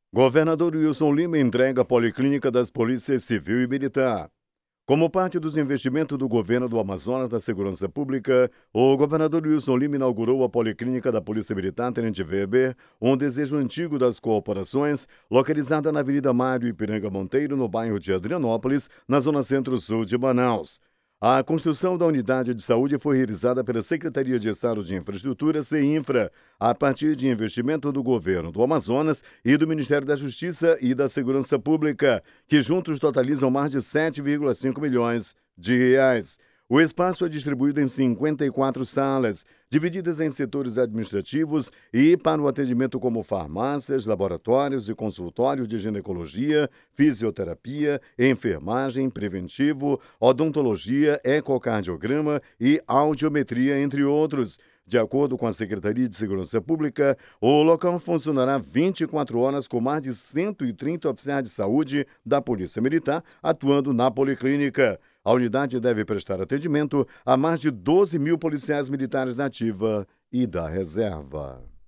Governador Wilson Lima entrega a Policlínica das Polícias Civil e Militar. Como parte dos investimentos do governo do Amazonas na segurança pública, o governador Wilson Lima inaugurou a Policlínica da Polícia Militar Tenente Weber, um desejo antigo das corporações, localizada na Avenida Mário Ipiranga Monteiro, no bairro de Adrianópolis, na zona centro-sul de Manaus. A construção da unidade de saúde foi realizada pela Secretaria de Estado de Infraestrutura, CEINFRA, a partir de investimento do governo do Amazonas e do Ministério da Justiça e da Segurança Pública, que juntos totalizam mais de 7,5 milhões de reais. O espaço é distribuído em 54 salas, divididas em setores administrativos e para o atendimento como farmácias, laboratórios e consultórios de ginecologia, fisioterapia, enfermagem, preventivo, odontologia, ecocardiograma e audiometria, entre outros. De acordo com a Secretaria de Segurança Pública, o local funcionará 24 horas com mais de 130 oficiais de saúde da Polícia Militar atuando na Policlínica. A unidade deve prestar atendimento a mais de 12 mil policiais militares da ativa e da reserva.